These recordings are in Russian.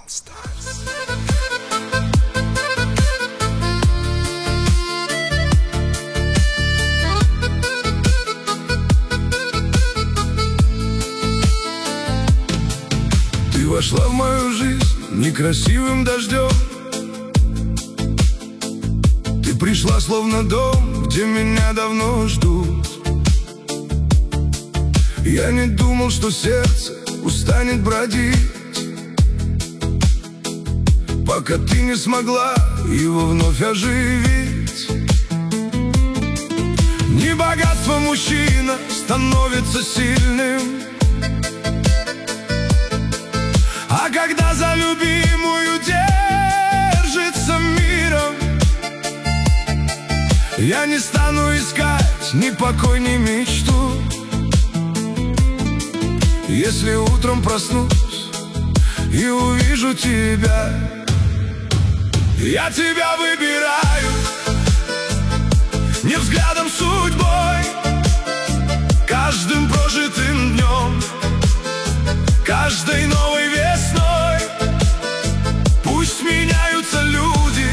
All Stars. Ты вошла в мою жизнь некрасивым дождем. Ты пришла словно дом, где меня давно ждут. Я не думал, что сердце устанет бродить, пока ты не смогла его вновь оживить. Не богатство мужчина становится сильным, а когда за любимую держится миром. Я не стану искать ни покой, ни мечту, если утром проснусь и увижу тебя. Я тебя выбираю не взглядом, судьбой, каждым прожитым днем, каждой новой весной. Пусть меняются люди,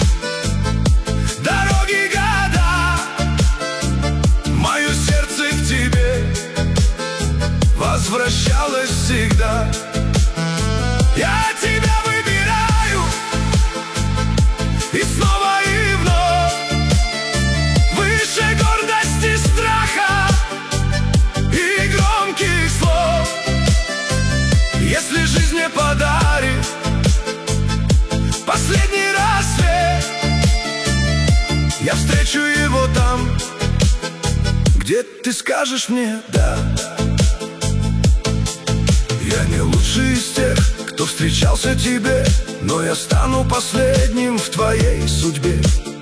дороги, года, мое сердце к тебе возвращалось всегда. Я тебя выбираю и снова и вновь, выше гордости, страха и громких слов. Если жизнь мне подарит последний рассвет, я встречу его там, где ты скажешь мне «да». Я не лучший из тех, кто встречался тебе, но я стану последним в твоей судьбе.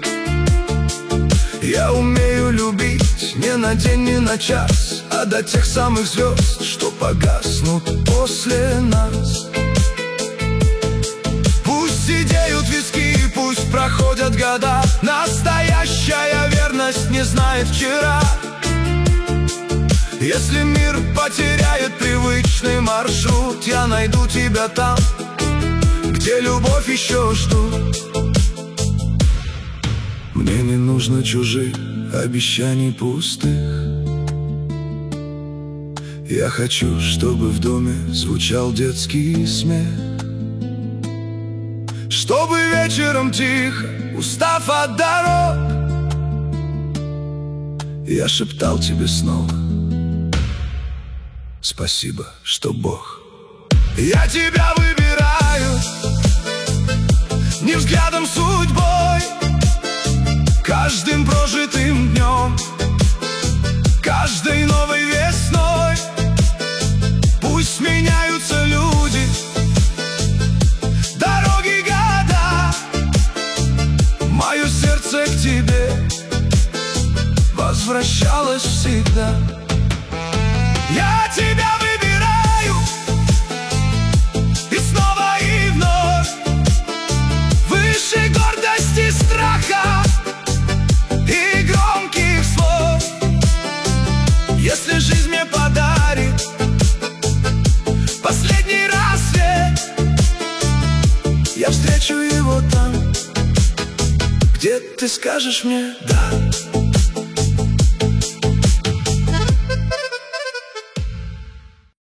Я умею любить не на день, не на час, а до тех самых звезд, что погаснут после нас. Пусть сидеют виски, пусть проходят года, настоящая верность не знает вчера. Если мир потеряет привычный маршрут, я найду тебя там, где любовь еще ждут. Мне не нужно чужих обещаний пустых. Я хочу, чтобы в доме звучал детский смех, чтобы вечером тихо, устав от дорог, я шептал тебе снова: спасибо, что Бог. Я тебя выбираю не взглядом, судьбой, каждым прожитым днем, каждой новой весной. Пусть меняются люди, дороги, года, мое сердце к тебе возвращалось всегда. Я тебя выбираю и снова и вновь, выше гордости, страха и громких слов. Если жизнь мне подарит последний рассвет, я встречу его там, где ты скажешь мне «да».